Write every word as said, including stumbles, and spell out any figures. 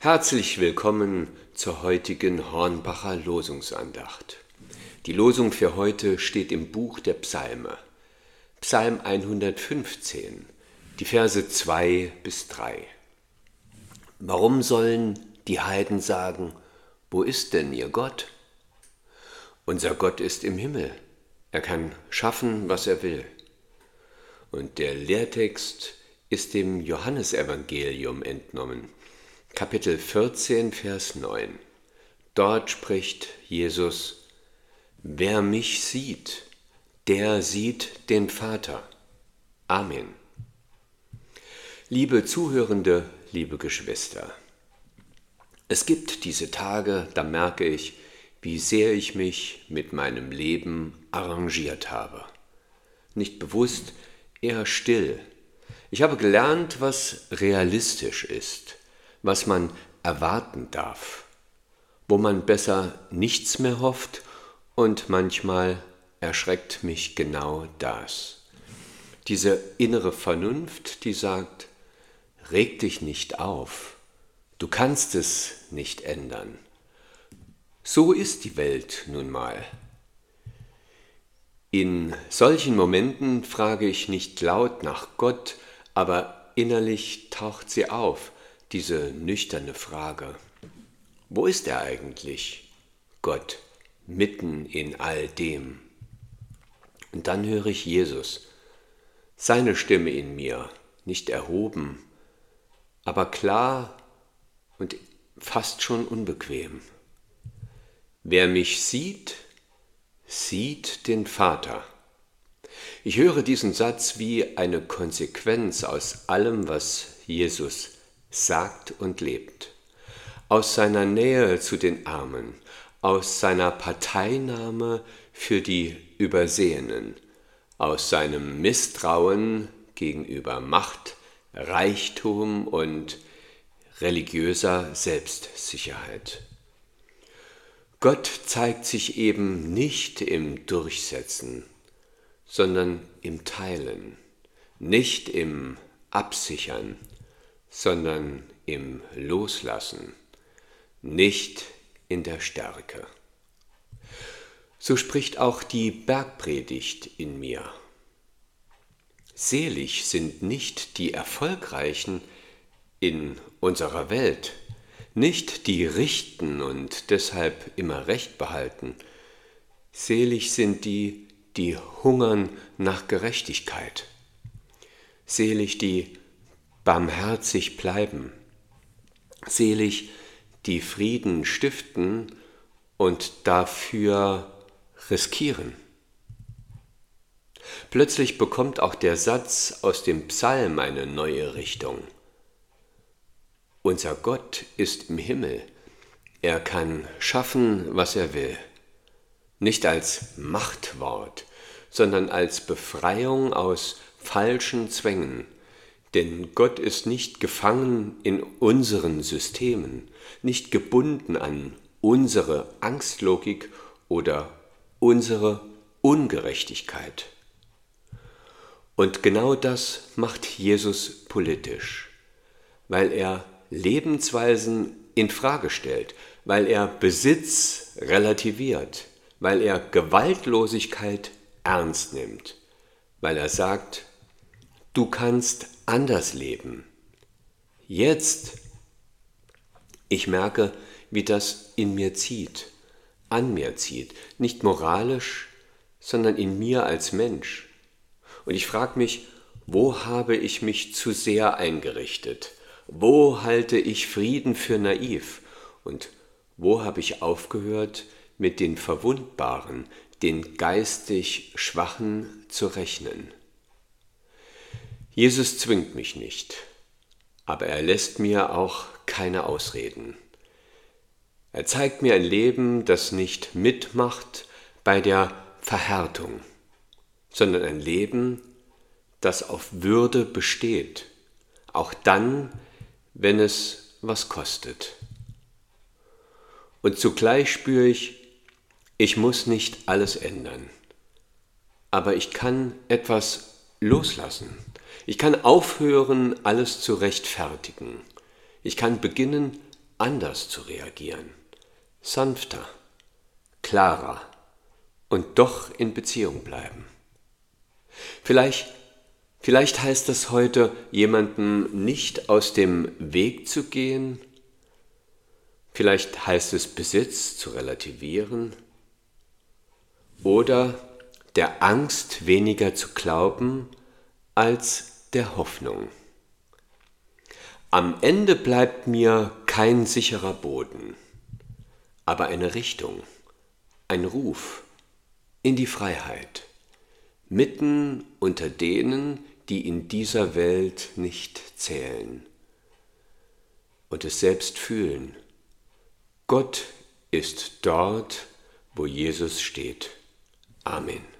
Herzlich willkommen zur heutigen Hornbacher Losungsandacht. Die Losung für heute steht im Buch der Psalme, Psalm hundertfünfzehn, die Verse zwei bis drei. Warum sollen die Heiden sagen, wo ist denn ihr Gott? Unser Gott ist im Himmel, er kann schaffen, was er will. Und der Lehrtext ist dem Johannesevangelium entnommen, Kapitel vierzehn, Vers neun. Dort spricht Jesus: Wer mich sieht, der sieht den Vater. Amen. Liebe Zuhörende, liebe Geschwister, es gibt diese Tage, da merke ich, wie sehr ich mich mit meinem Leben arrangiert habe. Nicht bewusst, eher still. Ich habe gelernt, was realistisch ist, was man erwarten darf, wo man besser nichts mehr hofft, und manchmal erschreckt mich genau das. Diese innere Vernunft, die sagt, reg dich nicht auf, du kannst es nicht ändern. So ist die Welt nun mal. In solchen Momenten frage ich nicht laut nach Gott, aber innerlich taucht sie auf, diese nüchterne Frage: Wo ist er eigentlich, Gott, mitten in all dem? Und dann höre ich Jesus, seine Stimme in mir, nicht erhoben, aber klar und fast schon unbequem. Wer mich sieht, sieht den Vater. Ich höre diesen Satz wie eine Konsequenz aus allem, was Jesus sagt und lebt. Aus seiner Nähe zu den Armen, aus seiner Parteinahme für die Übersehenen, aus seinem Misstrauen gegenüber Macht, Reichtum und religiöser Selbstsicherheit. Gott zeigt sich eben nicht im Durchsetzen, sondern im Teilen, nicht im Absichern, sondern im Loslassen, nicht in der Stärke. So spricht auch die Bergpredigt in mir. Selig sind nicht die Erfolgreichen in unserer Welt, nicht die richten und deshalb immer Recht behalten. Selig sind die, die hungern nach Gerechtigkeit. Selig die barmherzig bleiben. Selig die Frieden stiften und dafür riskieren. Plötzlich bekommt auch der Satz aus dem Psalm eine neue Richtung. Unser Gott ist im Himmel. Er kann schaffen, was er will. Nicht als Machtwort, sondern als Befreiung aus falschen Zwängen. Denn Gott ist nicht gefangen in unseren Systemen, nicht gebunden an unsere Angstlogik oder unsere Ungerechtigkeit. Und genau das macht Jesus politisch, weil er Lebensweisen in Frage stellt, weil er Besitz relativiert, weil er Gewaltlosigkeit ernst nimmt, weil er sagt, du kannst anders leben. Jetzt, ich merke, wie das in mir zieht, an mir zieht, nicht moralisch, sondern in mir als Mensch. Und ich frage mich, wo habe ich mich zu sehr eingerichtet? Wo halte ich Frieden für naiv? Und wo habe ich aufgehört, mit den Verwundbaren, den geistig Schwachen zu rechnen? Jesus zwingt mich nicht, aber er lässt mir auch keine Ausreden. Er zeigt mir ein Leben, das nicht mitmacht bei der Verhärtung, sondern ein Leben, das auf Würde besteht, auch dann, wenn es was kostet. Und zugleich spüre ich, ich muss nicht alles ändern, aber ich kann etwas loslassen. Ich kann aufhören, alles zu rechtfertigen. Ich kann beginnen, anders zu reagieren, sanfter, klarer und doch in Beziehung bleiben. Vielleicht, vielleicht heißt das heute, jemandem nicht aus dem Weg zu gehen. Vielleicht heißt es, Besitz zu relativieren oder der Angst weniger zu glauben als der Hoffnung. Am Ende bleibt mir kein sicherer Boden, aber eine Richtung, ein Ruf in die Freiheit, mitten unter denen, die in dieser Welt nicht zählen und es selbst fühlen. Gott ist dort, wo Jesus steht. Amen.